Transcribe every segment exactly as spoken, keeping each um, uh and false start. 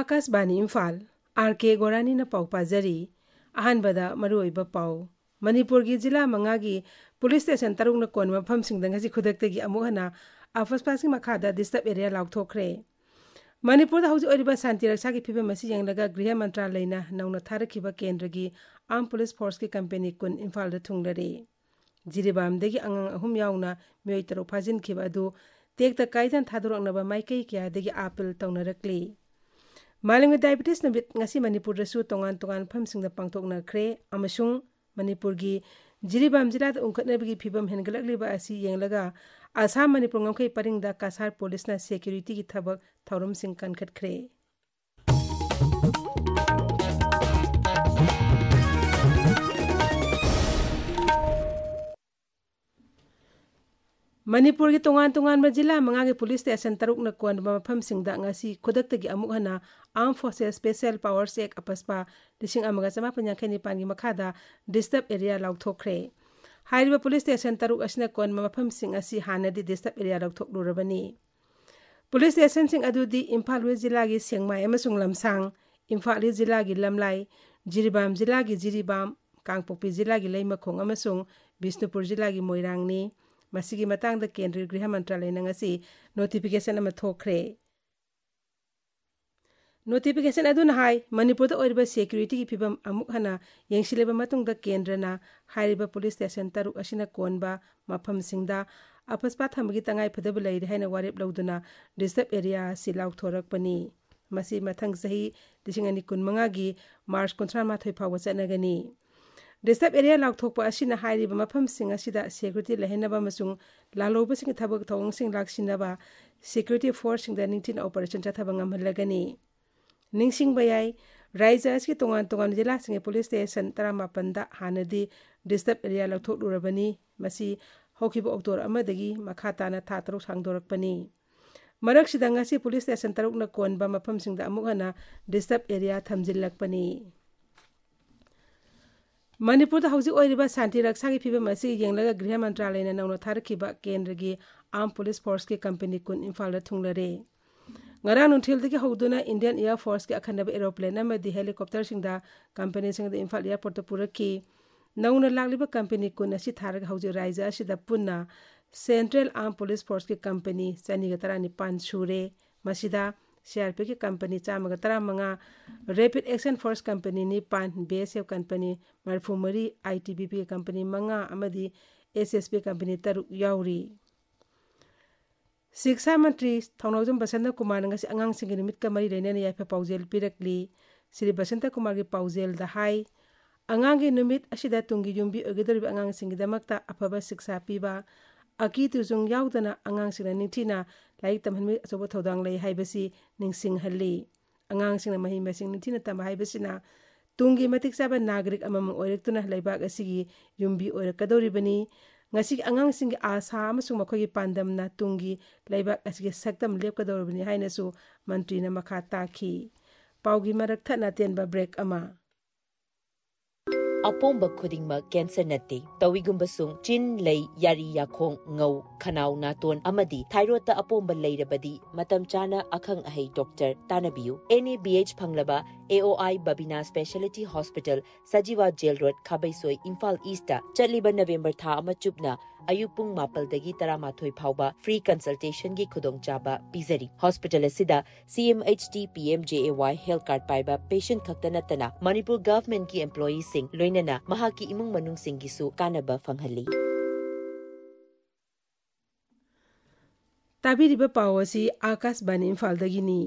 Akashvani Imphal are के गोरानी न पाउ पाजरी अहानबदा मरुइबा पाउ मणिपुर की जिला मंगा की पुलिस स्टेशन तरुक न कोन मफम सिंगदंगसी खुदक्तगी अमुहना आफसपासी मखादा डिस्टर्ब एरिया लाउथोखरे मणिपुर दा हौजी ओरिबा शांति रक्षा की फिबम मसी यंगलगा गृह मंत्रालयना नौना थारखिबा केंद्र की आर्म पुलिस फोर्स की कंपनी कुन इम्फाल दा थुंगलरे जिरिबामदगी अंगांग अहुम याउना मियोय तरो फाजिनखिबा अदु तेक्ता काइदन थादोरकनबा माइकई क्यादगी अपील तौनरकली मालिंग डायबिटीज नबित ngasi मणिपुर रसु तोंगान तोंगान फमसिंगदा पांगथोकनखरे अमसुंग मणिपुर की जिरिबाम जिलाद उंखटनबगी फिबम हेनगलकलिबा असि येंगलगा आसाम मणिपुर ngमखै परिंगदा कासार पुलिसना सिक्युरिटी की थबक थौरमसिंग कनखटखरे मणिपुर की तोंगान तोंगान जिला मंगा के पुलिस स्टेशन तरुक न कोन मफम सिंगदा ngasi खुदक्तगी अमुक हना arm forces special powers act AFSPA लिसिंग अमगा चमापन यांखै निपान की मखादा डिस्टर्ब एरिया लाउथोखरे हाइरिबा पुलिस स्टेशन तरुक असना कोन मफम सिंग असि हानदी डिस्टर्ब एरिया लाउथोकलुरबनी पुलिस स्टेशन सिंग अदुदी इम्फाल वेस्ट जिला की सेंगमाई अमसुंग लमसांग इम्फाल ईस्ट जिला की लमलाई जिरिबाम जिला की जिरिबाम कांगपोकपी जिला की लैमखोंग अमसुंग बिष्णुपुर जिला की मोइरांगनी मसीगी मतंग केंद्रीय गृह मंत्रालय नंगसी नोटिफिकेशन अमा थोखरे नोटिफिकेशन अदुन हाई मणिपुर ओरिबा सिक्युरिटी की फिबम अमुक हना येंसिलेबा मतुंगदा केंद्रना हाइरिबा पुलिस स्टेशन तरुक असिना कोनबा मफम सिंगदा अपसपा थमगी तंगाई फदब लैरे हाइना वारेप लौदुना डिस्टर्ब एरिया सि लाउथोरकपनी मसी मथंग सही लिसिंग अनि कुनमंगा गी मार्च कुंथ्रा माथोय फाव चनगनी डिस्टर्ब एरिया लाउथोकपा असिना हाइरिबा मफम सिंग असिदा सिक्युरिटी लहेनबा मसुंग लालोबसिंग थबक थौंगसिंग लाक्सिनबा सिक्युरिटी फोर्स सिंगदा निंगथिन ऑपरेशन चथबा ngamhalagani निंगसिंग बयाई राज्य की तोंगान तोंगान जिला सिंग पुलिस स्टेशन तरामापन दा हानदी डिस्टर्ब एरिया लाउथोकलुरबनी मसी हौखिबा अक्टोबर अमदगी मखाताना था तरुक सांगदोरकपनी मरक सिदंगासी पुलिस स्टेशन तरुक न कोनबा मफम सिंगदा अमुगना डिस्टर्ब एरिया थमजिल्लकपनी मणिपुर हौजी ओरिबा शांति रक्षा की फिबम असी येंगलगा गृह मंत्रालय नौना थारखिबा केंद्र की आर्म पुलिस फोर्स की कंपनी कुन इम्फाल थुंगलरे ngara nuthil हौदुना इंडियन एयर फोर्स के अखनब एरोप्लेन अमदी हेलीकॉप्टर सिंगदा कंपनी सिंगदा इम्फाल एयरपोर्ट तो पुरकी नौना लागलिबा कंपनी कुन असि थारग हौजी राज्य असिदा पुन्ना सेंट्रल आर्म पुलिस फोर्स की कंपनी चनीगा तरा निपान सूरे मसिदा सीआरपी की कंपनी चामगा तरा मंगा रैपिड एक्शन फोर्स कंपनी निपान बीएसएफ कंपनी मरफुमरी आईटीबीपी की कंपनी मंगा अमदी एसएसपी कंपनी तरु याउरी शिक्षा मंत्री थौनौजम बसंत कुमार नंगसी अंगांग सिंग निमित का मरी लेने याफे पाउजेल पिरकली श्री बसंत कुमार की पाउजेल द हाई अंगांग की निमित असिदा तुंगी युम्बी ओगेदरबी अंगांग सिंग दमकता अफबा शिक्षा पीबा अकी तुजुंग याउदना अंगांग सिंग निंथिना लाइक तमहनमी अचोबा थौदांग लई हाइबसी निंगसिंग हल्ली अंगांग सिंग मही मसिंग निंथिना तम हाइबसिना तुंगी मतिक चाबा नागरिक अमम ओइरक्तुना लैबाक असिगी युम्बी ओइरकदौरिबनी ngasi angang sing asa amasung makhoi pandam na tungi laibak asige saktam lepkadorbani haina su mantri na makha takhi paugi marak thana tenba break ama अपोंबा खुदिंगमा कैंसर नते तविगुंबसुंग चिन लई यारी याखोंग ngau खनाउ नातोन अमदी थाइरोइड अपोंबा लैरबदी मतम चाना अखंग अहै डॉक्टर तानबियु एनएबीएच फंगलबा एओआई बबिना स्पेशलिटी हॉस्पिटल सजीवा जेल रोड खाबैसोई इम्फाल ईस्ट चलिबा नवंबर था अमा चुपना अयुपुंग मापलदगी तरामाथोई फाउबा फ्री कंसल्टेशन की खुदोंग चाबा पिजरी हॉस्पिटल असिदा सीएमएचटी पीएमजेएवाई हेल्थ कार्ड पाइबा पेशेंट खक्ता नतना मणिपुर गवर्नमेंट की एम्प्लॉई सिंग लोइनना महाकी इमुंग मनुंग सिंगिसु कानबा फंगहली ताबिरिबा पावसी आकाशवाणी इम्फाल दगिनी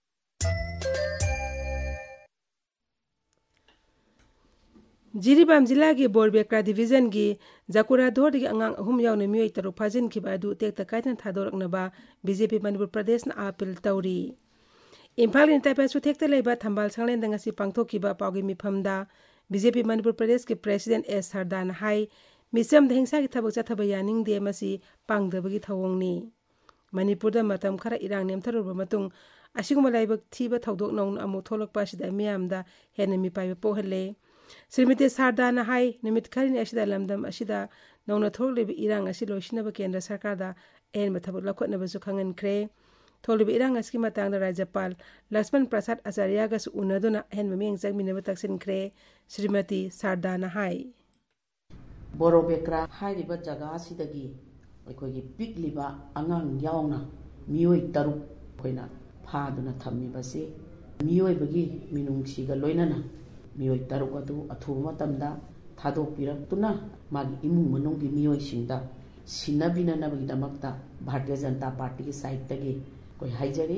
जिरिबाम जिला की बोरबेक्रा डिवीजन की जाकुरा धोर की अंगांग अहुम यावने मियोय तरुक फाजिन खिबा अदु तेक्ता काइदन थादोरकनबा बीजेपी मणिपुर प्रदेश ना अपील तौरी इम्फाल इन ताइपा सुथेक्ता लेबा थंबाल सांगलेन दंगसी पांगथोकिबा पावगी मिफमदा बीजेपी मणिपुर प्रदेश के प्रेसिडेंट एस सरदान हाई मिसम हिंसा की थबक चथबा यानिंग दे मसी पांगदबगी थवोंगनी मणिपुर दा मतम खरा इरांग नेमथरुबा मतुंग असिगुम लाइबक थीबा थौदोक नौन अमु थोलकपा सिदा मियामदा हेन मिपाइबा पोहले श्रीमती सरदान हाई निमित खरिन असिदा लमदम असिदा नौना थोललेबी इरांग असि लोइसिनबा केंद्र सरकार दा एन मथबक लखोटनबसु खंगनख्रे थोलिब इरांग असकी मतंग राज्यपाल लक्ष्मण प्रसाद आचार्य गस उनदुना हेन ममिंग जगमिनब तक्सिनख्रे श्रीमती शारदाना हाई बोरोबेक्रा हाइरिबा जगह सिदगी अखोगी पिकलिबा अंगांग यावना मियोय तरुक कोइना फादुना थम्मिबसे मियोयबगी मिनुंगसिगा लोइनाना मियोय तरुक अदु अथुब मतमदा थादोकपिरक्तुना मागी इमुंग मनुंगी मियोयसिंगदा सिन्नबिननबगिदमक्ता भारतीय जनता पार्टी की साइड तगी कोई हाइजरी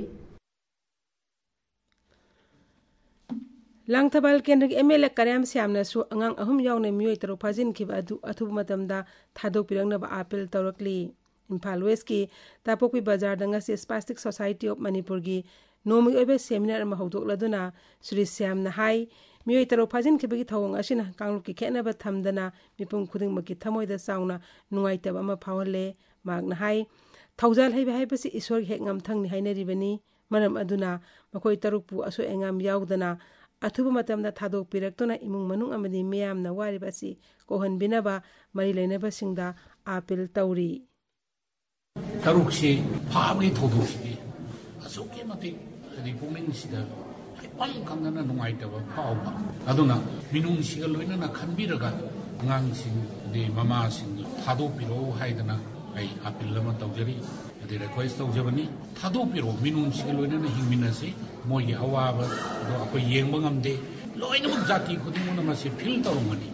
लांगथबाल केंद्र के एमएलए कर्याम श्यामनसु अंगांग अहुम यावने मियोय तरुक फाजिनखिबा अदु अथुब मतमदा थादोकपिरंगनबा अपील तौरकली इम्फाल वेस्ट की तापोकपी बाजार दंगसी स्पास्टिक सोसाइटी ऑफ मणिपुर की नोमी ओइबे सेमिनार अमा हौदोकलदुना श्री श्यामना हाई मियोय तरुक फाजिनखिबगी थौंग असिना कांगलुप की खेनबा थमदना मिपुम खुदिंगमकी थमोयदा साउना नुंगाइतब अमा फावले मागना हाई थौजाल हैबे हैबसी ईश्वर हेक ngamthangni hainaribani maram aduna makoi tarukpu aso engam yaudana अथुब मतमदा थादोक पिरक्तुना इमुंग मनुंग अमदी मियामना वारिबासी कोहन बिनबा मरी लेनबसिंगदा अपील तौरी तरुकसी फाबगी थोदोकसी असुके मति हदि पुमिंगसिदा हाइपम खंगना नुंगाइतबा फावबा अदुना मिनुंगसिगा लोइनना खनबिरगा अंगांगसिंग दे ममासिंग थादोक पिरो हाइदना आई अपील लमा तौजरी अदि रिक्वेस्ट तौजबनी थादोक पिरो मिनुंगसिगा लोइनना हिंगमिनसी मोई अवाब अखोई येंबा ngamde लोइनमक जाति खुदिंगना मसे फील तौरंगनी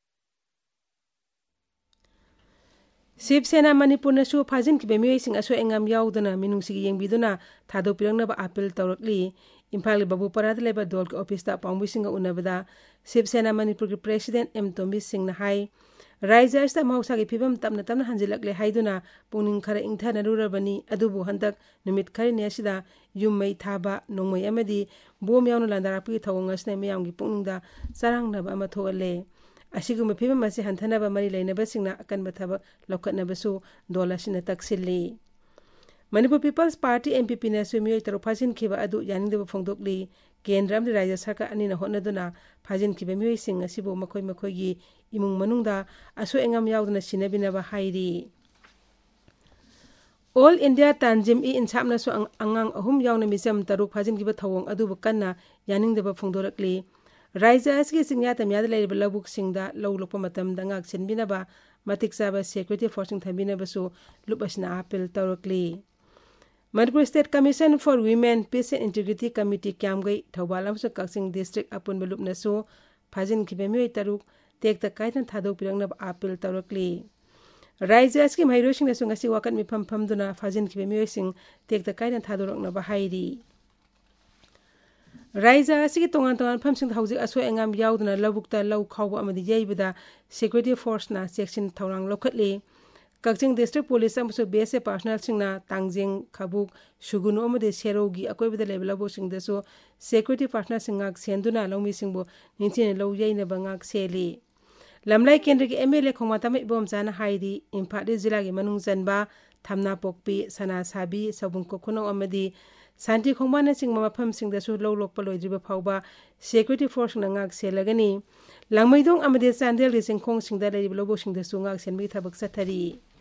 शिवसेना मणिपुरनसु फाजिनखिबे मियोयसिंग असो एंगाम याउदना मिनुंगसिगी येंबिदुना थादोकपिरंगनबा अपील तौरकली इम्फाल बाबूपराद लेबा दल के ऑफिसदा पांगबुसिंगा उनबदा शिवसेना मणिपुर के प्रेसिडेंट एम तोम्बी सिंहना हाई राज्य असदा महौसागी फिबम तमना तमना हंजिलकले हाइदुना पुनिंग खरा इंथानरुरबनी अदुबु हंदक नुमित खरिने असिदा युममै थाबा नोंमै अमदी बोम याउना लांदारापगी थौंग असने मियामगी पुनिंगदा सरांगनबा अमा थोअले असिगुम फिबम असे हंथनबा मरी लेनबसिंगना अकनबा थबक लौखतनबसु दोलासिना तक्सिल्ली मणिपुर पीपल्स पार्टी एमपीपी ने मियोय तरुक फाजिनखिबा अदु यानिंगदबा फोंदोकली केंद्र अमदि राज्य सरकार अनिना होटनदुना फाजिनखिबा मियोयसिंग असिबु मखोय मखोयगी इमुंग मनुंगदा असो एंगाम याउदना सिनबिनबा हाइरी ऑल इंडिया तांजिम इ इंसामनसु अंगांग अहुम याउना मिसम तरुक फाजिनखिबा थौंग अदुबु कन्ना यानिंगदबा फोंदोरकली राज्य असगी सिंगया तमियादा लेरिबा लबुक सिंगदा लौलोकपा मतमदा ngak सिनबिनबा मतिक चाबा सिक्योरिटी फोर्सिंग थबिनबसु लुपसना अपील तौरकली Manipur state commission for women peace and integrity committee क्यामगई थौबाल अमसु कक्सिंग डिस्ट्रिक्ट अपुन बलुपनसु फाजिनखिबे मियोय तरुक तेक्ता कायतन थादोकपिरंगनबा अपील तौरकली राज्य असगी महिरोसिंगनसु ngasi वाकन मिफम फमदुना फाजिनखिबे मियोयसिंग तेक्ता कायतन थादोरकनबा हाइरी राज्य असगी तोंगान तोंगान फमसिंग हौजिक असो एंगाम याउदना लबुकता लौ खावबा अमदि येइबदा सिक्योरिटी फोर्सना सेक्शन थौरांग लौखतली कक्चिंग डिस्ट्रिक्ट पुलिस अमसु बीएसएफ पर्सनल सिंगना तांगजिंग खबुक सुगुनु अमदि सेरोगी अकोइबदा लेबा लबुसिंगदसु सिक्योरिटी पर्सनल सिंगाक सेंदुना लौमिसिंगबु निंथिने लौ येइनबा ngak सेली लमलाई केंद्र के एमएलए खोमातम इबोमचाना हाइरी इम्फाल जिला के मनुंग जनबा थमना पोकपी सना साबी सबुंको खुनो अमदि शांति खोमाना सिंग मफम सिंगदसु लौ लोकपा लोइद्रिबा फावबा सिक्योरिटी फोर्स ngak सेलगनी langmaidong amade sandel ri singkhong singda lei lobo singda sunga senbi thabak sathari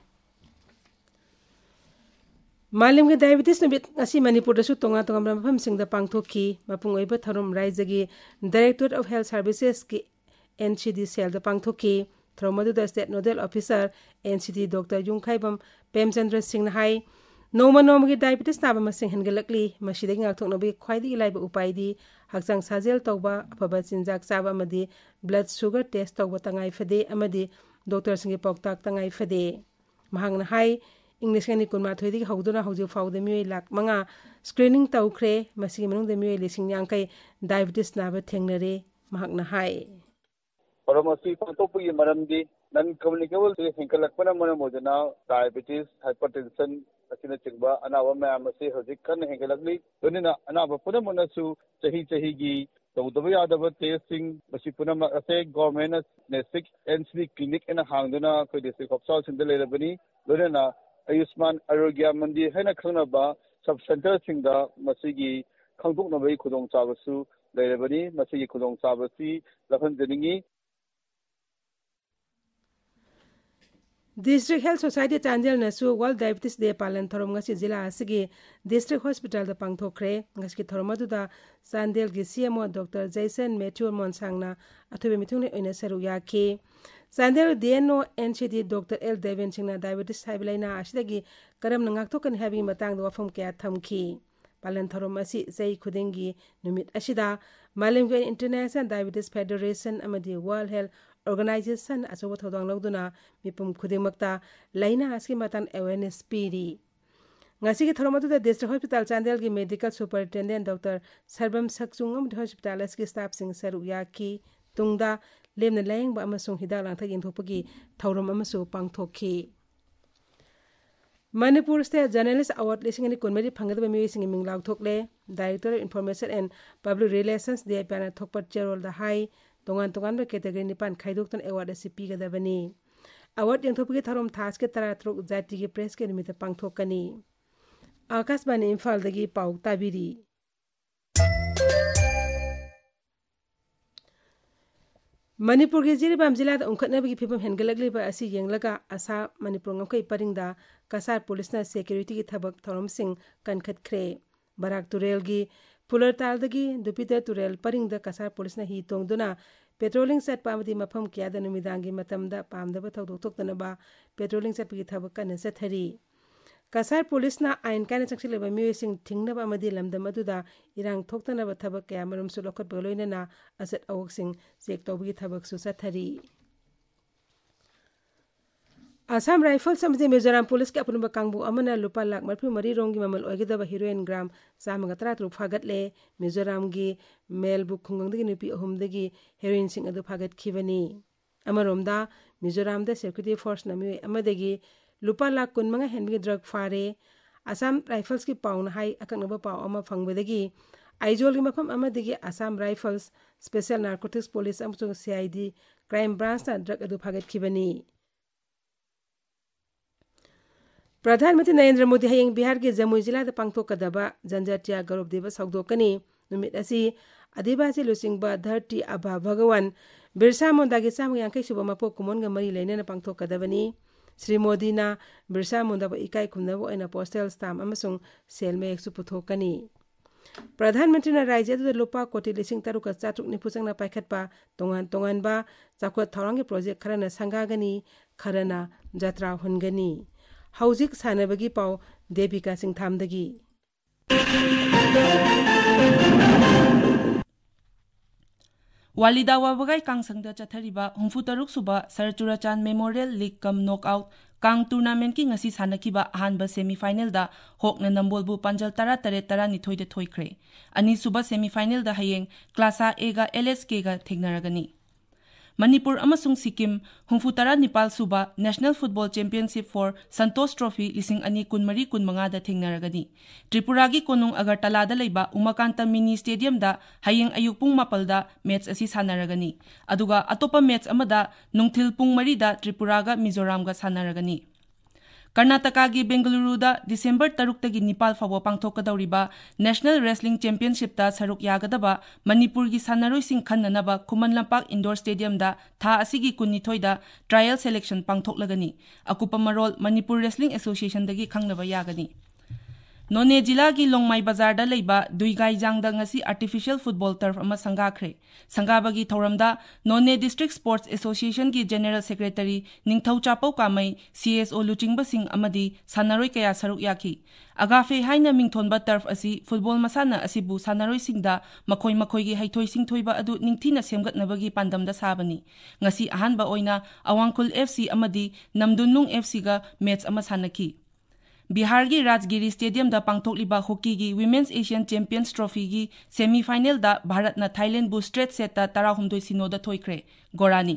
malim ge diabetes no bit asi manipur da su tonga tonga mafam singda pangthoki mapung oiba tharum raijagi directorate of health services ki ncd cell da pangthoki thromadu da state nodal officer ncd dr yungkhaibam pemchandra singh hai नोमा नोमगी diabetes नाबा मसिंग हेनगलकली मसिदगी ngakthoknabi khwaidigi laiba upaidi hakchang sajel tawba afaba chinjak chaba amadi blood sugar test tawba tangai fade amadi doctor singi poktak tangai fade mahangna hai english ngani kunma thoidi hawduna hawju fawde mioi lak manga screening tawkhre masigi manung de mioi lising yangkai diabetes naba thengnare mahangna hai Paramasi pangtokpugi maramdi non communicable henkalakpana maramodana diabetes hypertension asina chingba anawa mayam ase hojik kan hengalakli donina anaba punamanasu chahi chahi gi tawdaba yadaba testing masi punama ase government nesik ncd clinic ena hangduna koi district hospital sinde lerabani donina ayushman arogya mandir haina khangnaba sub center singda masigi khangdoknabai khudong chabasu lerabani masigi khudong chabasi lakhan janingi District Health Society Chandel nasu World Diabetes Day palan thorom ngasi jila asigi District Hospital da pangthokre ngasi thorom aduda Chandel gi C M O Doctor Jason Matthew Monsangna athobe mithungni oina saru yakhi Chandel D N O N C D Doctor L Devin Singna diabetes haibilaina asidagi karam nangaktokan habi matang da wafam kya thamki palan thorom asi sei khudingi numit asida Malimga International Diabetes Federation amadi World Health Organization asobo thodang lawduna mipum khudingmakta laina aski matan awareness piri ngasi gi thoromatu da District Hospital Chandel gi Medical Superintendent Doctor Sarbam Sakchung am hospital aski staff sing saru yaki tungda lemna layang ba amasung hidak langtha yengthopagi thorom amasu pangthokhi Manipur State Journalist Award lising ni kunmari phangada mi sing ming law thokle Director of Information and Public Relations de pana thokpat cherol da hai tongan tongan ba category ni pan khaidokton award asi pigada bani award yengthopagi tharom thas ke tara trok jati gi press ke nimita pangthokani Akashbani Imphal dagi pau tabiri Manipur gi Jiribam jila da ungkhatnabagi phibam hengalagli ba asi yenglaga asa Manipur ngkai paringda Kasar Police na security gi thabak thorom sing kankhat khre Barak Turel gi Pular Taldagi Dupita Turel paringda Kasar Police na hi tongduna patrolling set pamadi mafam kya da numidangi matamda pamdaba thodok toktanaba patrolling set gi thabak kan sathari Kasar Police na ain kana chaksileba mi sing thingnaba amadi lamdam aduda irang thoktanaba thabak kya marum su lokhat boloina na asat awok sing check tawbi thabak su sathari Assam Rifles samje Mizoram Police ke apunba kangbu amana lupa lak marphi mari rongi mamal oigida ba heroin gram samaga tara tru phagat le Mizoram gi melbu khungang dagi nupi ahum dagi heroin sing adu phagat khibani amaromda Mizoram da security force nami amadagi lupa lak kun manga henbi drug fare Assam Rifles ki paun hai akaknaba paw ama fangbedagi aizol gi mafam amadagi Assam Rifles Special Narcotics Police amchung C I D crime branch na drug adu phagat khibani Pradhanmantri Narendra Modi hayeng Bihar ke Jamui jila da pangthokadaba Janjatia Gaurav Divas hawdokani numit asi Adivasi lusingba Dharti Abha Bhagawan Birsa Munda gi samung yangkai suba mapo kumon ga mari lainana pangthokadabani Sri Modi na Birsa Munda ba ikai khumnabo aina postal stamp amasung selme eksu puthokani Pradhanmantri na rajya da lupa koti lising taruka chatruk nipusang na paikhatpa tongan tongan ba chakwat tharangi project kharana sangagani kharana jatra hungani Hauzik sanabagi pau Devika Singh Thamdagi Walida wabagai kang sangda chathariba humfu taruk suba Sarchurachan Memorial League Cum Knockout kang tournament ki ngasi sanakiba ahanba semi final da hokna nambolbu panjal tara tare tara ni thoide thoikre ani suba semi final da hayeng klasa A ga L S K ga thegnaragani Manipur amasung Sikkim humfu tara Nepal suba National Football Championship for Santosh Trophy lising ani kunmari kunmanga da thengnaragani Tripura gi konung Agartala da leiba Umakanta Mini Stadium da hayeng ayuk pung mapal da match asi sanaragani aduga atopa match amada nungthil pung mari da Tripura ga Mizoram ga sanaragani Karnataka gi Bengaluru da December taruk tagi Nepal fawo pangthokadauriba National Wrestling Championship da saruk yagadaba Manipur gi sanaroi sing khannanaba Khuman Lampak Indoor Stadium da tha asigi kunnithoi da trial selection pangthoklagani akupa marol Manipur Wrestling Association dagi khangnaba yagani None jila gi Longmai Bazar da leiba Duigai Jang da ngasi artificial football turf ama sangakre sangabagi thoramda None District Sports Association gi General Secretary Ningthau Chapau Kamai C S O Luchingba Singh amadi sanaroi kaya saruk yaki agafe haina mingthonba turf asi football masana asibu sanaroi singda makhoi makhoi gi haithoi singthoiba adu ningthina semgatnabagi pandamda sabani ngasi ahanba oina Awangkhul F C amadi Namdunlung F C ga match ama sanaki Bihar gi Rajgiri Stadium da pangthokliba hockey gi Women's Asian Champions Trophy gi semi final da Bharat na Thailand bu straight set ta tarahumdoi sino da thoikre Gorani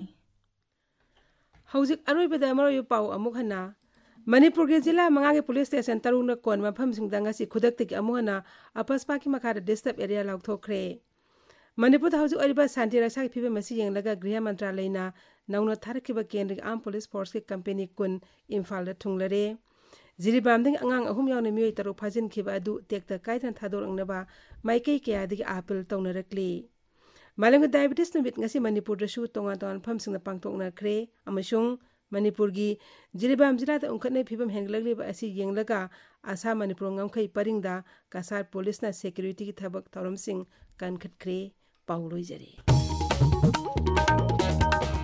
Hauzik aroi beda maroyu pau amukhana Manipur ge jila manga ge police station taruna kon mafam sing danga si khudak tik amuhana apaspa ki makara disturb area lauk thokre Manipur da hauzik ariba santi raksa ki phibe masi yenglaga Griha Mantralayna na nauna tharkiba kendri armed police force ke company kun Imphal da thunglare Jiribamding angang ahum yauna mioi taru phajin khiba adu tekta kaitan thador angnaba maikai kya digi appeal tawnarakli Malang diabetes numit ngasi Manipur da shu tonga ton pham singna pangtokna khre amasung Manipur की जिरीबाम जिला उनखने फिबम हेंगलगलिब असी येंगलगा आसा Manipur ngमखै परिंगदा Kasar police ना security की थबक थौरम सिंह कनखटख्रे पाउलोइजरी।